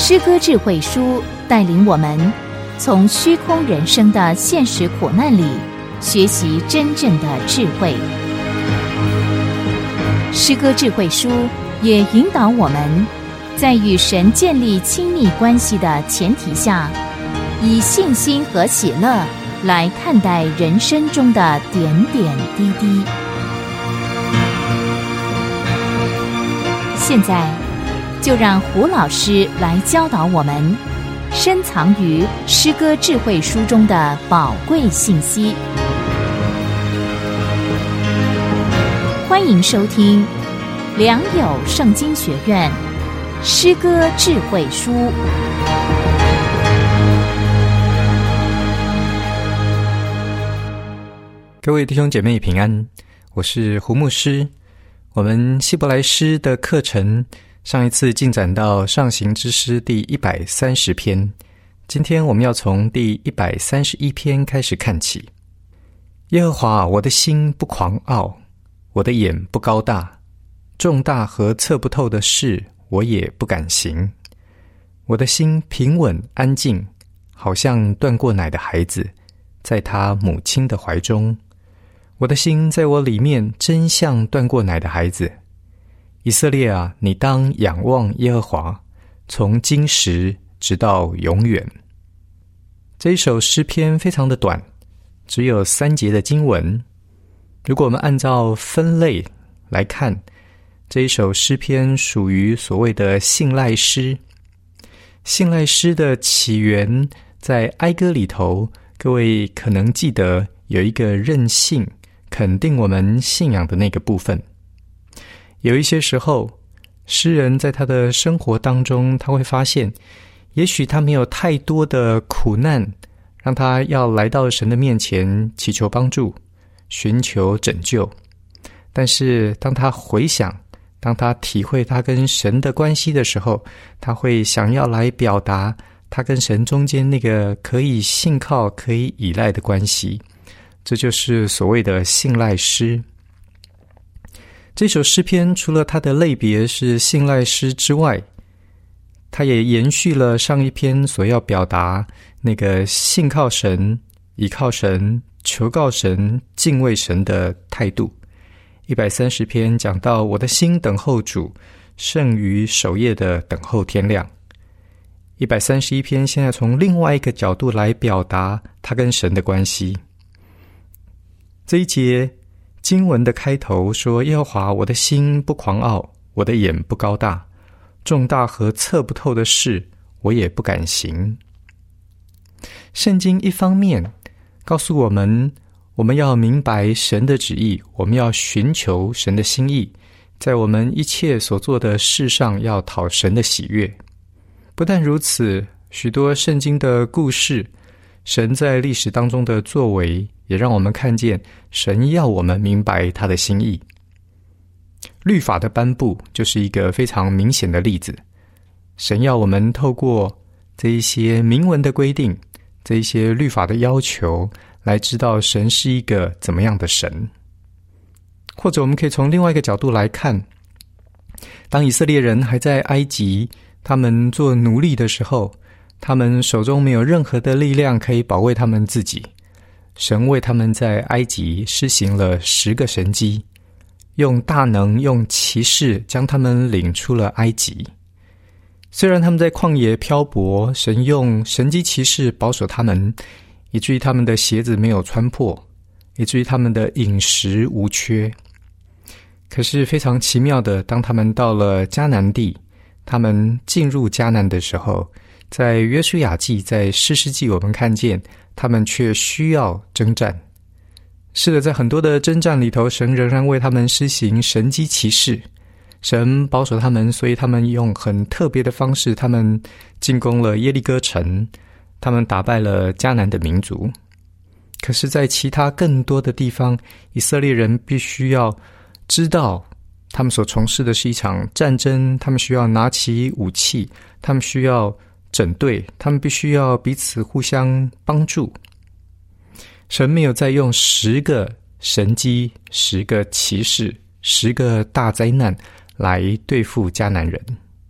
诗歌智慧书带领我们从虚空人生的现实苦难里学习真正的智慧。诗歌智慧书也引导我们在与神建立亲密关系的前提下，以信心和喜乐来看待人生中的点点滴滴。现在就让胡老师来教导我们深藏于诗歌智慧书中的宝贵信息。欢迎收听良友圣经学院诗歌智慧书。 各位弟兄姐妹平安，我是胡牧师。我们希伯来诗的课程上一次进展到上行之诗第130篇，今天我们要从第131篇开始看起。耶和华，我的心不狂傲，我的眼不高大，重大和测不透的事我也不敢行。我的心平稳安静，好像断过奶的孩子，在他母亲的怀中。我的心在我里面真像断过奶的孩子。以色列啊，你当仰望耶和华，从今时直到永远。这一首诗篇非常的短，只有3节的经文。如果我们按照分类来看，这一首诗篇属于所谓的信赖诗。信赖诗的起源在哀歌里头，各位可能记得有一个任性肯定我们信仰的那个部分。有一些时候，诗人在他的生活当中，他会发现也许他没有太多的苦难让他要来到神的面前祈求帮助，寻求拯救。但是当他回想，当他体会他跟神的关系的时候，他会想要来表达他跟神中间那个可以信靠可以依赖的关系。这就是所谓的信赖诗。这首诗篇除了它的类别是信赖诗之外，它也延续了上一篇所要表达那个信靠神、倚靠神、求告神、敬畏神的态度。130篇讲到我的心等候主，胜于守夜的等候天亮。131篇现在从另外一个角度来表达他跟神的关系。这一节经文的开头说，耶和华，我的心不狂傲，我的眼不高大，重大和测不透的事我也不敢行。圣经一方面告诉我们，我们要明白神的旨意，我们要寻求神的心意，在我们一切所做的事上要讨神的喜悦。不但如此，许多圣经的故事，神在历史当中的作为，也让我们看见神要我们明白他的心意。律法的颁布就是一个非常明显的例子。神要我们透过这一些明文的规定，这一些律法的要求，来知道神是一个怎么样的神。或者我们可以从另外一个角度来看，当以色列人还在埃及，他们做奴隶的时候，他们手中没有任何的力量可以保卫他们自己。神为他们在埃及施行了10个神迹，用大能用奇事将他们领出了埃及。虽然他们在旷野漂泊，神用神迹奇事保守他们，以至于他们的鞋子没有穿破，以至于他们的饮食无缺。可是非常奇妙的，当他们到了迦南地，他们进入迦南的时候，在约书亚记，在士师记，我们看见他们却需要征战。是的，在很多的征战里头，神仍然为他们施行神迹奇事，神保守他们，所以他们用很特别的方式，他们进攻了耶利哥城，他们打败了迦南的民族。可是在其他更多的地方，以色列人必须要知道他们所从事的是一场战争，他们需要拿起武器，他们需要整队，他们必须要彼此互相帮助。神没有再用10个神迹、10个奇事、10个大灾难来对付迦南人。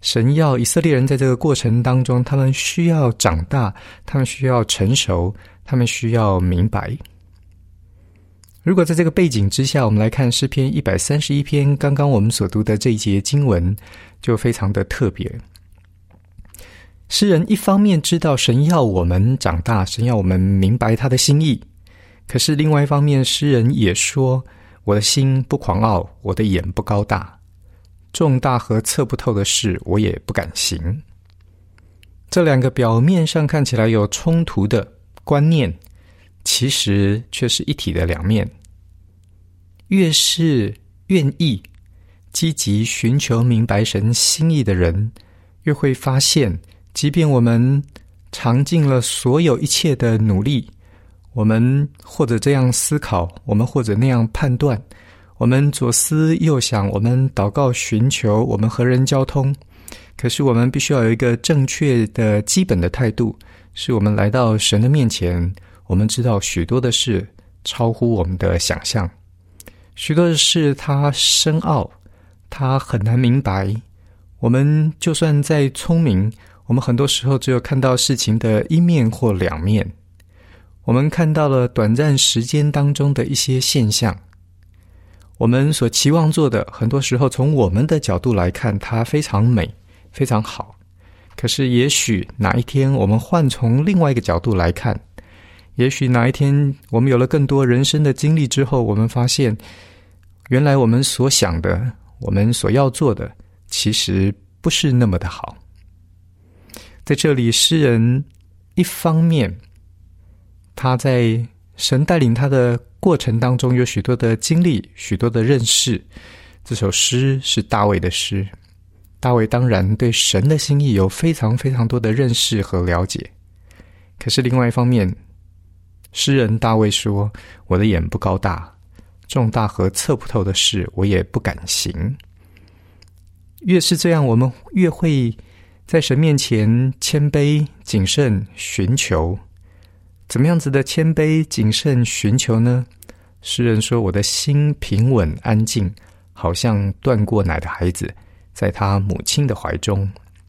神要以色列人在这个过程当中，他们需要长大，他们需要成熟，他们需要明白。如果在这个背景之下，我们来看诗篇131篇，刚刚我们所读的这一节经文就非常的特别。诗人一方面知道神要我们长大，神要我们明白他的心意，可是另外一方面，诗人也说，我的心不狂傲，我的眼不高大，重大和测不透的事我也不敢行。这两个表面上看起来有冲突的观念，其实却是一体的两面。越是愿意积极寻求明白神心意的人，越会发现，即便我们尝尽了所有一切的努力，我们或者这样思考，我们或者那样判断，我们左思右想，我们祷告寻求，我们和人交通，可是我们必须要有一个正确的基本的态度，是我们来到神的面前，我们知道许多的事超乎我们的想象，许多的事它深奥，它很难明白。我们就算再聪明，我们很多时候只有看到事情的一面或两面，我们看到了短暂时间当中的一些现象，我们所期望做的，很多时候从我们的角度来看，它非常美，非常好。可是也许哪一天我们换从另外一个角度来看，也许哪一天我们有了更多人生的经历之后，我们发现原来我们所想的，我们所要做的，其实不是那么的好。在这里，诗人一方面他在神带领他的过程当中有许多的经历，许多的认识。这首诗是大卫的诗，大卫当然对神的心意有非常非常多的认识和了解。可是另外一方面，诗人大卫说，我的眼不高大，重大和测不透的事我也不敢行。越是这样，我们越会在神面前谦卑谨慎寻求。怎么样子的谦卑谨慎寻求呢？诗人说，我的心平稳安静，好像断过奶的孩子，在他母亲的怀中。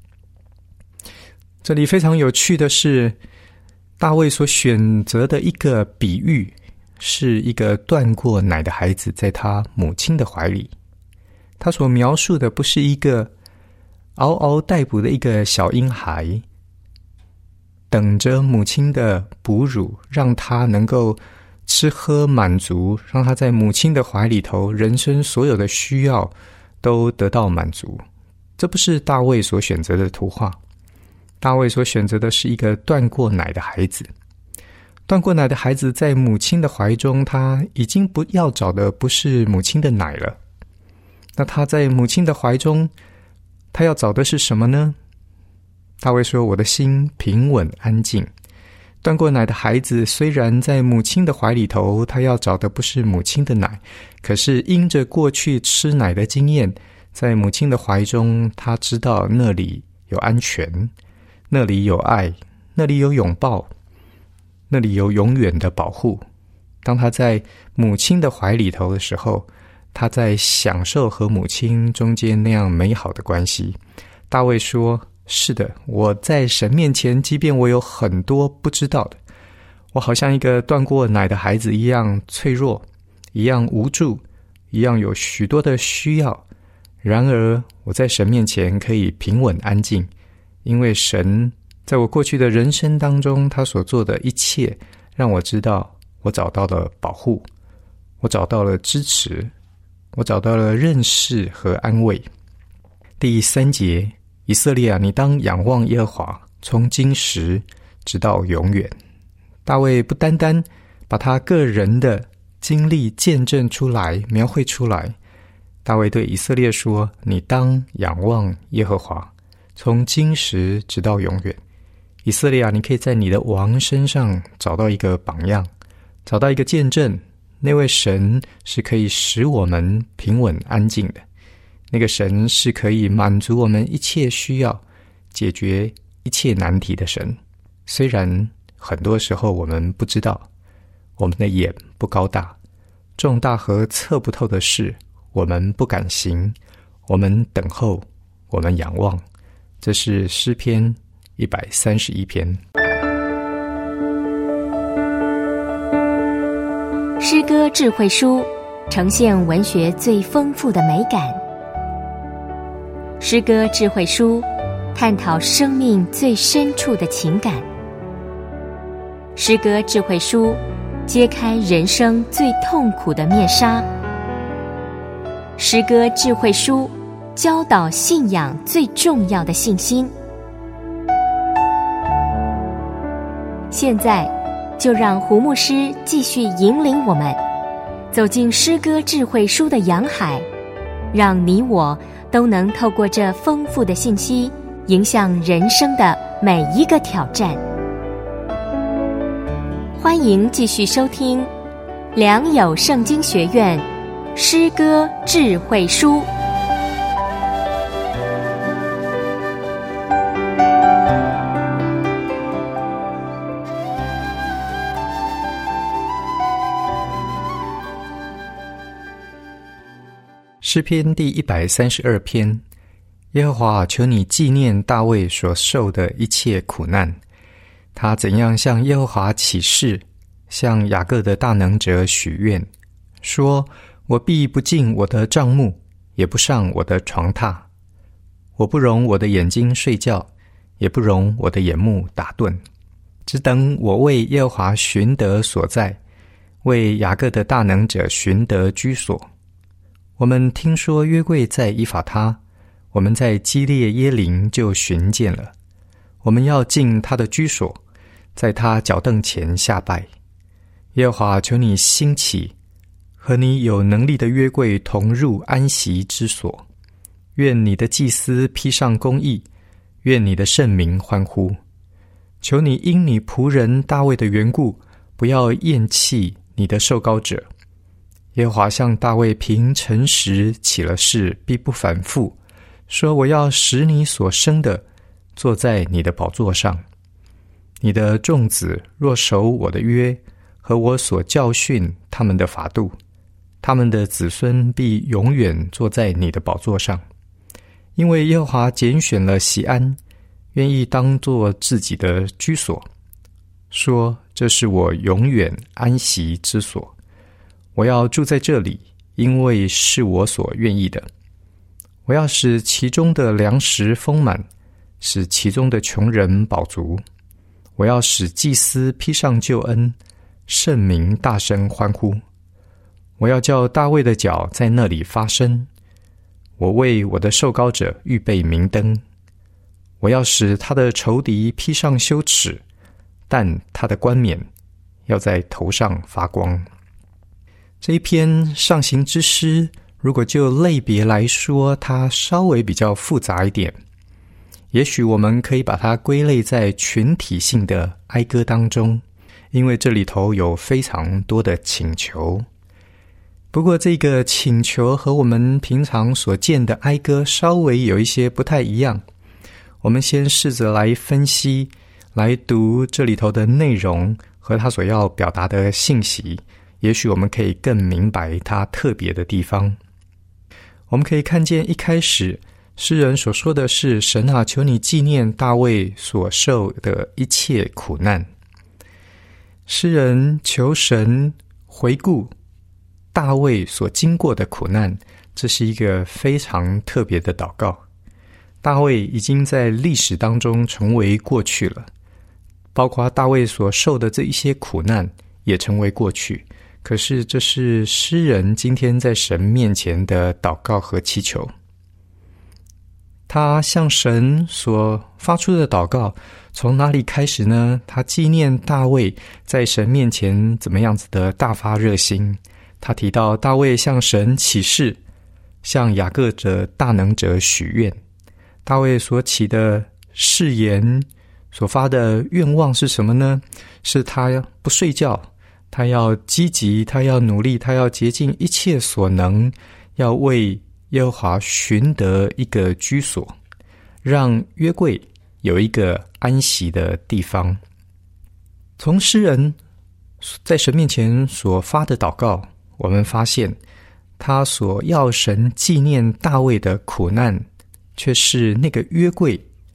这里非常有趣的是，大卫所选择的一个比喻，是一个断过奶的孩子在他母亲的怀里。他所描述的不是一个嗷嗷待哺的一个小婴孩，等着母亲的哺乳，让他能够吃喝满足，让他在母亲的怀里头，人生所有的需要都得到满足。这不是大卫所选择的图画。大卫所选择的是一个断过奶的孩子。断过奶的孩子在母亲的怀中，他已经不要找的不是母亲的奶了。那他在母亲的怀中，他要找的是什么呢？大卫说，我的心平稳安静。断过奶的孩子虽然在母亲的怀里头，他要找的不是母亲的奶，可是因着过去吃奶的经验，在母亲的怀中，他知道那里有安全，那里有爱，那里有拥抱，那里有永远的保护。当他在母亲的怀里头的时候，他在享受和母亲中间那样美好的关系。大卫说，是的，我在神面前，即便我有很多不知道的，我好像一个断过奶的孩子一样脆弱，一样无助，一样有许多的需要。然而我在神面前可以平稳安静，因为神在我过去的人生当中，他所做的一切，让我知道我找到了保护，我找到了支持，我找到了认识和安慰。第3节，以色列啊，你当仰望耶和华，从今时直到永远。大卫不单单把他个人的经历见证出来，描绘出来，大卫对以色列说，你当仰望耶和华，从今时直到永远。以色列啊，你可以在你的王身上找到一个榜样，找到一个见证，那位神是可以使我们平稳安静的，那个神是可以满足我们一切需要，解决一切难题的神。虽然很多时候我们不知道，我们的眼不高大，重大和测不透的事我们不敢行，我们等候，我们仰望， 这是诗篇131篇。 诗歌智慧书呈现文学最丰富的美感。诗歌智慧书探讨生命最深处的情感。诗歌智慧书揭开人生最痛苦的面纱。诗歌智慧书教导信仰最重要的信心。现在就让胡牧师继续引领我们走进诗歌智慧书的洋海，让你我都能透过这丰富的信息，迎向人生的每一个挑战。欢迎继续收听良友圣经学院诗歌智慧书。 诗篇第132篇，耶和华，求你纪念大卫所受的一切苦难，他怎样向耶和华起誓，向雅各的大能者许愿，说：我必不进我的帐幕，也不上我的床榻，我不容我的眼睛睡觉，也不容我的眼目打盹，只等我为耶和华寻得所在，为雅各的大能者寻得居所。我们听说约柜在以法他，我们在基列耶琳就寻见了。我们要进他的居所，在他脚凳前下拜。耶和华，求你兴起，和你有能力的约柜同入安息之所。愿你的祭司披上公义，愿你的圣民欢呼。求你因你仆人大卫的缘故，不要厌弃你的受膏者。耶和华向大卫凭诚实起了誓，必不反复，说：我要使你所生的坐在你的宝座上。你的众子若守我的约和我所教训他们的法度，他们的子孙必永远坐在你的宝座上。因为耶和华拣选了锡安，愿意当作自己的居所，说：这是我永远安息之所。我要住在这里，因为是我所愿意的。我要使其中的粮食丰满，使其中的穷人饱足。我要使祭司披上救恩，圣民大声欢呼。我要叫大卫的脚在那里发声。我为我的受膏者预备明灯。我要使他的仇敌披上羞耻，但他的冠冕要在头上发光。这一篇上行之诗，如果就类别来说，它稍微比较复杂一点。也许我们可以把它归类在群体性的哀歌当中，因为这里头有非常多的请求。不过这个请求和我们平常所见的哀歌稍微有一些不太一样。我们先试着来分析，来读这里头的内容和它所要表达的信息，也许我们可以更明白它特别的地方。我们可以看见一开始诗人所说的是：神啊，求你纪念大卫所受的一切苦难。诗人求神回顾大卫所经过的苦难，这是一个非常特别的祷告。大卫已经在历史当中成为过去了，包括大卫所受的这一些苦难也成为过去。可是这是诗人今天在神面前的祷告和祈求。他向神所发出的祷告从哪里开始呢？他纪念大卫在神面前怎么样子的大发热心。他提到大卫向神起誓，向雅各的大能者许愿。大卫所起的誓言，所发的愿望是什么呢？是他不睡觉，他要积极，他要努力，他要竭尽一切所能，要为耶和华寻得一个居所，让约柜有一个安息的地方。从诗人在神面前所发的祷告，我们发现他所要神纪念大卫的苦难，却是那个约柜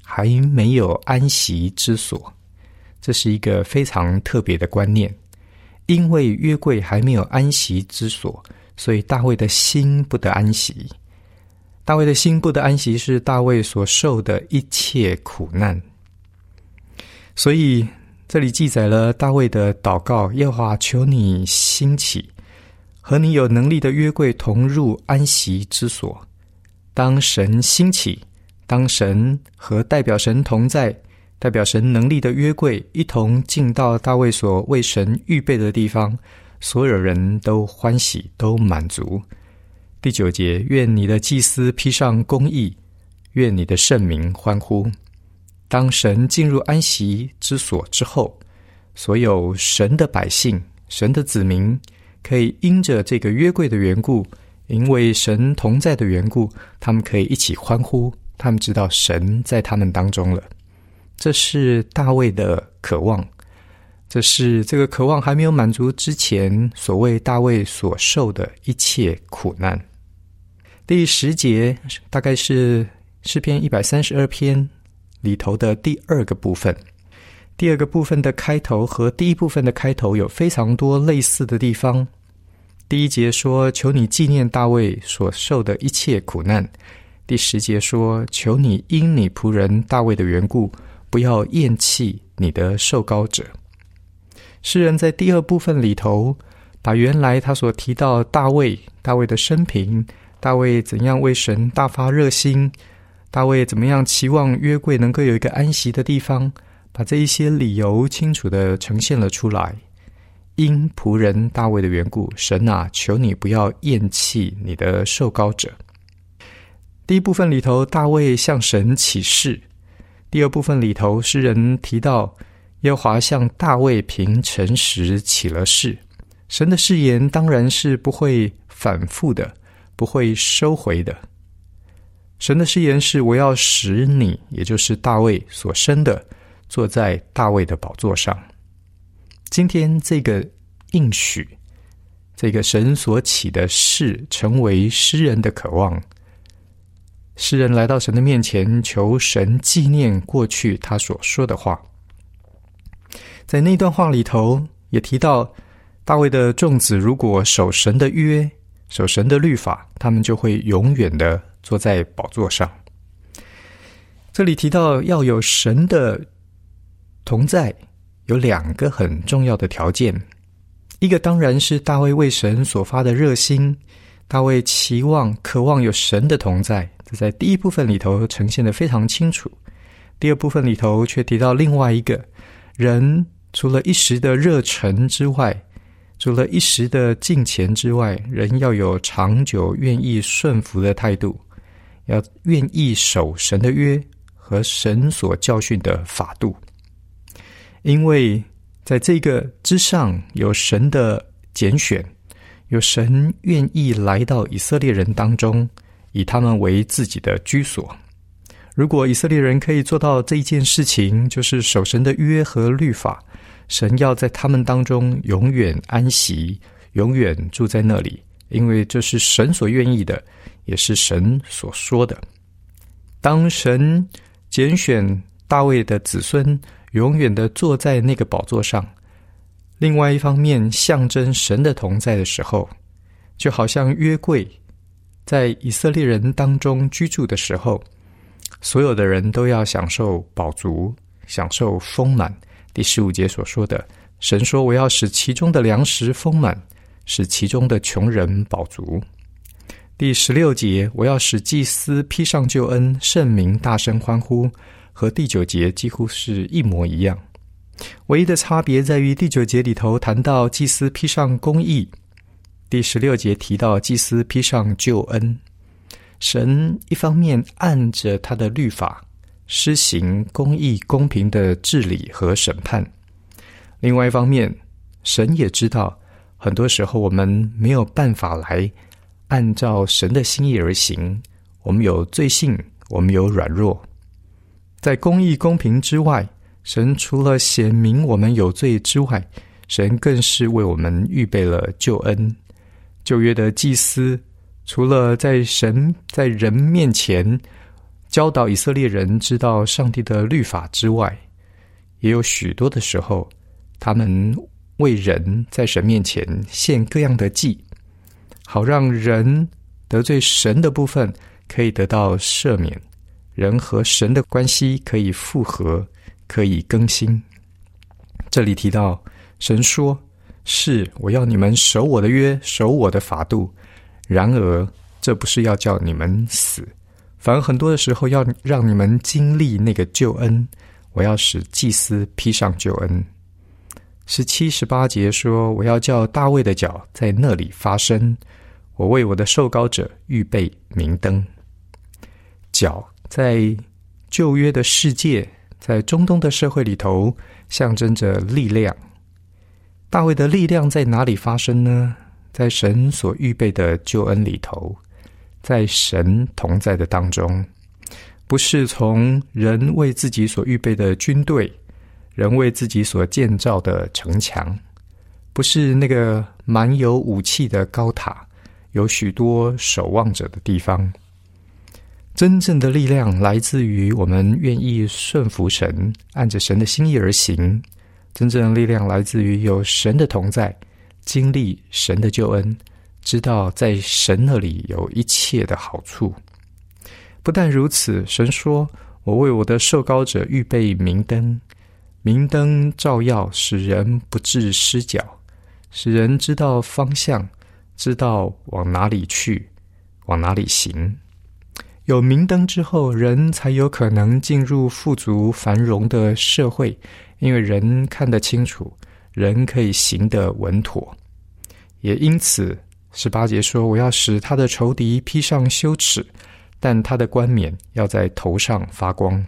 还没有安息之所。这是一个非常特别的观念，因为约柜还没有安息之所，所以大卫的心不得安息。大卫的心不得安息是大卫所受的一切苦难。所以这里记载了大卫的祷告，耶和华求你兴起，和你有能力的约柜同入安息之所。当神兴起，当神和代表神同在、代表神能力的约柜一同进到大卫所为神预备的地方，所有人都欢喜，都满足。第9节，愿你的祭司披上公义，愿你的圣民欢呼。当神进入安息之所之后，所有神的百姓、神的子民可以因着这个约柜的缘故，因为神同在的缘故，他们可以一起欢呼，他们知道神在他们当中了。这是大卫的渴望，这是这个渴望还没有满足之前所谓大卫所受的一切苦难。第10节大概是诗篇132篇里头的第2个部分。第2个部分的开头和第一部分的开头有非常多类似的地方。第1节说，求你纪念大卫所受的一切苦难。第10节说，求你因你仆人大卫的缘故，不要厌弃你的受膏者。诗人在第2部分里头，把原来他所提到大卫的生平，大卫怎样为神大发热心，大卫怎么样期望约柜能够有一个安息的地方，把这一些理由清楚地呈现了出来。因仆人大卫的缘故，神啊，求你不要厌弃你的受膏者。第1部分里头，大卫向神起誓；第2部分里头，诗人提到耶和华向大卫凭诚实起了誓。神的誓言当然是不会反复的，不会收回的。神的誓言是，我要使你，也就是大卫所生的，坐在大卫的宝座上。今天这个应许，这个神所起的誓，成为诗人的渴望。诗人来到神的面前，求神纪念过去他所说的话。在那段话里头也提到，大卫的众子如果守神的约，守神的律法，他们就会永远的坐在宝座上。这里提到要有神的同在，有2个很重要的条件。一个当然是大卫为神所发的热心，大卫期望渴望有神的同在，这在第1部分里头呈现得非常清楚。第2部分里头却提到另外一个，人除了一时的热忱之外，除了一时的敬虔之外，人要有长久愿意顺服的态度，要愿意守神的约和神所教训的法度。因为在这个之上有神的拣选，有神愿意来到以色列人当中，以他们为自己的居所。如果以色列人可以做到这一件事情，就是守神的约和律法，神要在他们当中永远安息，永远住在那里，因为这是神所愿意的，也是神所说的。当神拣选大卫的子孙永远的坐在那个宝座上，另外一方面象征神的同在的时候，就好像约柜在以色列人当中居住的时候，所有的人都要享受饱足，享受丰满。第15节所说的，神说，我要使其中的粮食丰满，使其中的穷人饱足。第16节，我要使祭司披上救恩，圣民大声欢呼，和第9节几乎是一模一样。唯一的差别在于第9节里头谈到祭司披上公义，第16节提到祭司披上救恩。神一方面按着他的律法施行公义公平的治理和审判，另外一方面神也知道很多时候我们没有办法来按照神的心意而行，我们有罪性，我们有软弱。在公义公平之外，神除了显明我们有罪之外，神更是为我们预备了救恩。旧约的祭司除了在神在人面前教导以色列人知道上帝的律法之外，也有许多的时候，他们为人在神面前献各样的祭，好让人得罪神的部分可以得到赦免，人和神的关系可以复合，可以更新。这里提到神说，是我要你们守我的约，守我的法度，然而这不是要叫你们死，反而很多的时候要让你们经历那个救恩，我要使祭司披上救恩。17、18节说，我要叫大卫的脚在那里发生，我为我的受膏者预备明灯。脚在旧约的世界，在中东的社会里头，象征着力量。大卫的力量在哪里发生呢？在神所预备的救恩里头，在神同在的当中，不是从人为自己所预备的军队，人为自己所建造的城墙，不是那个满有武器的高塔，有许多守望者的地方。真正的力量来自于我们愿意顺服神，按着神的心意而行。真正的力量来自于有神的同在，经历神的救恩，知道在神那里有一切的好处。不但如此，神说，我为我的受膏者预备明灯，明灯照耀，使人不致失脚，使人知道方向，知道往哪里去，往哪里行。有明灯之后，人才有可能进入富足繁荣的社会，因为人看得清楚，人可以行得稳妥。也因此18节说，我要使他的仇敌披上羞耻，但他的冠冕要在头上发光。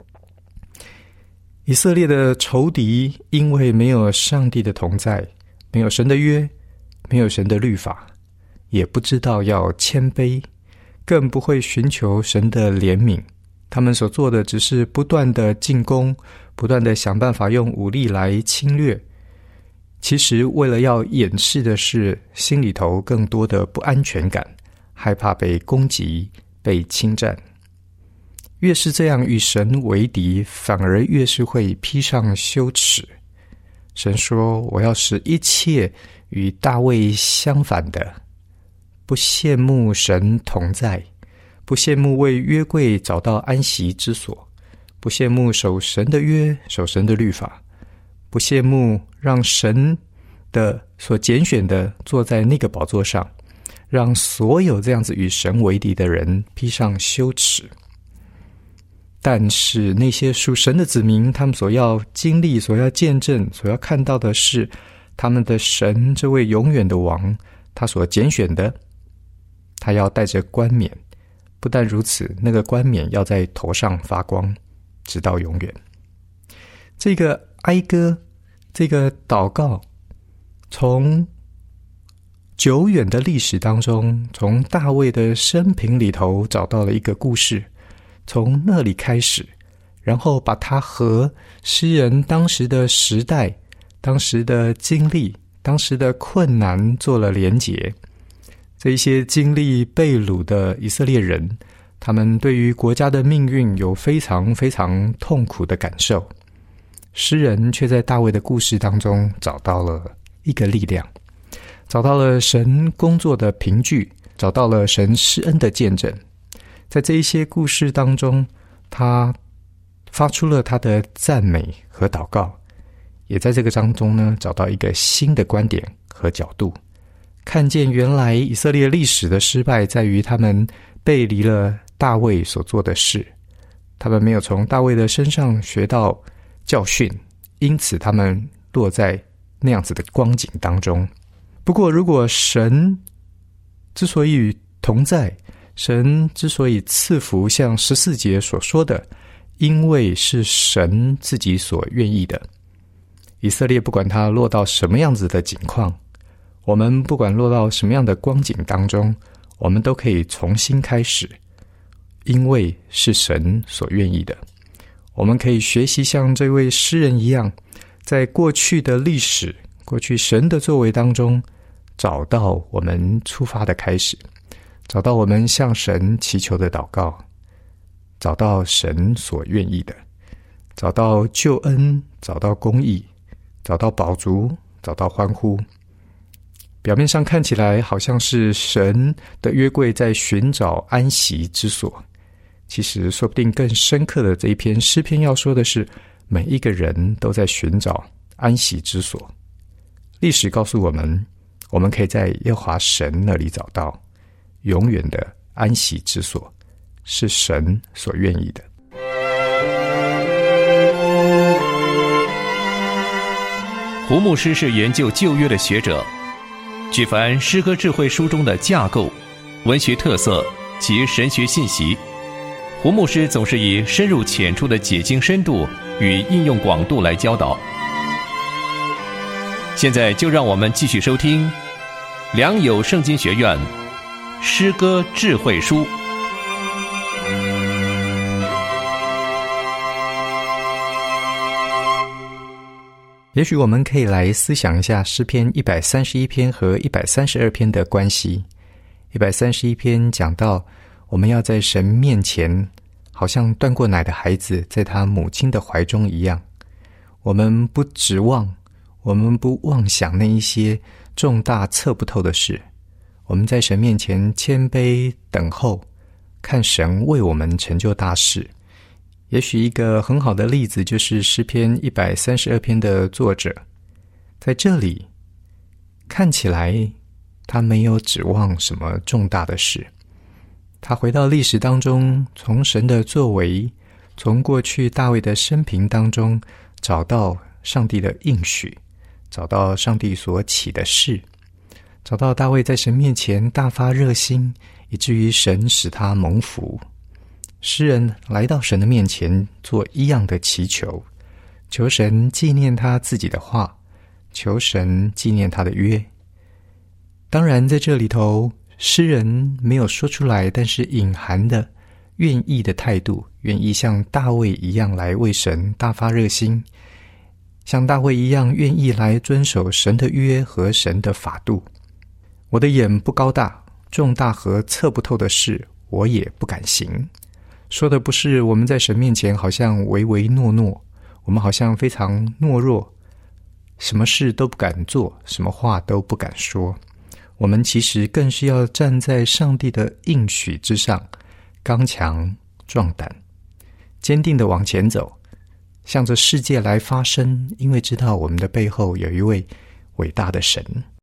以色列的仇敌因为没有上帝的同在，没有神的约，没有神的律法，也不知道要谦卑，更不会寻求神的怜悯。他们所做的只是不断的进攻，不断的想办法用武力来侵略。其实为了要掩饰的是心里头更多的不安全感，害怕被攻击，被侵占。越是这样与神为敌，反而越是会披上羞耻。神说，我要使一切与大卫相反的，不羡慕神同在，不羡慕为约柜找到安息之所，不羡慕守神的约，守神的律法，不羡慕让神的所拣选的坐在那个宝座上，让所有这样子与神为敌的人披上羞耻。但是那些属神的子民，他们所要经历，所要见证，所要看到的是他们的神，这位永远的王，他所拣选的，他要带着冠冕。不但如此，那个冠冕要在头上发光，直到永远。这个哀歌，这个祷告，从久远的历史当中，从大卫的生平里头找到了一个故事，从那里开始，然后把它和诗人当时的时代、当时的经历、当时的困难做了连结。这一些经历被掳的以色列人，他们对于国家的命运有非常非常痛苦的感受。诗人却在大卫的故事当中找到了一个力量，找到了神工作的凭据，找到了神施恩的见证。在这一些故事当中，他发出了他的赞美和祷告，也在这个当中呢，找到一个新的观点和角度，看见原来以色列历史的失败在于他们背离了大卫所做的事，他们没有从大卫的身上学到教训，因此他们落在那样子的光景当中。不过如果神之所以同在，神之所以赐福，像14节所说的，因为是神自己所愿意的。以色列不管他落到什么样子的境况，我们不管落到什么样的光景当中，我们都可以重新开始，因为是神所愿意的。我们可以学习像这位诗人一样，在过去的历史，过去神的作为当中，找到我们出发的开始，找到我们向神祈求的祷告， 找到神所愿意的，找到救恩，找到公义，找到饱足，找到欢呼。表面上看起来好像是神的约柜在寻找安息之所，其实说不定更深刻的这一篇诗篇要说的是，每一个人都在寻找安息之所。历史告诉我们，我们可以在耶和华神那里找到永远的安息之所，是神所愿意的。 胡牧师是研究旧约的学者，举凡诗歌智慧书中的架构、文学特色及神学信息，胡牧师总是以深入浅出的解经深度与应用广度来教导。现在就让我们继续收听良友圣经学院诗歌智慧书。 也许我们可以来思想一下诗篇131篇和132篇的关系。131篇讲到我们要在神面前好像断过奶的孩子在他母亲的怀中一样，我们不指望，我们不妄想那一些重大测不透的事，我们在神面前谦卑等候，看神为我们成就大事。也许一个很好的例子就是诗篇132篇的作者，在这里看起来他没有指望什么重大的事，他回到历史当中，从神的作为，从过去大卫的生平当中找到上帝的应许，找到上帝所起的事，找到大卫在神面前大发热心，以至于神使他蒙福。诗人来到神的面前做一样的祈求，求神纪念他自己的话，求神纪念他的约。当然在这里头，诗人没有说出来，但是隐含的愿意的态度，愿意像大卫一样来为神大发热心，像大卫一样愿意来遵守神的约和神的法度。我的眼不高大，重大和测不透的事我也不敢行。说的不是我们在神面前好像唯唯诺诺，我们好像非常懦弱，什么事都不敢做，什么话都不敢说。我们其实更是要站在上帝的应许之上，刚强壮胆，坚定地往前走，向着世界来发声，因为知道我们的背后有一位伟大的神。